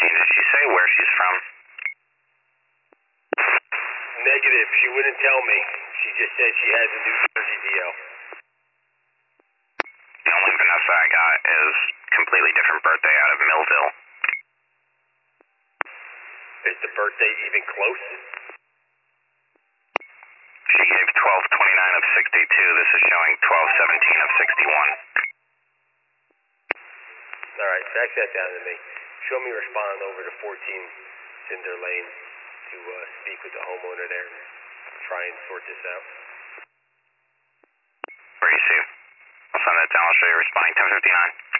Did she say where she's from? Negative. She wouldn't tell me. She just said she has a New Jersey DO. The only Vanessa I got is completely different birthday out of Millville. Is the birthday even close? She gave 12/29 of 62. This is showing 12/17 of 61. Alright, fax that down to me. Show me respond over to 14 Cinder Lane to speak with the homeowner there and try and sort this out. Where do you see? I'll send that down. I'll show you responding 10:59.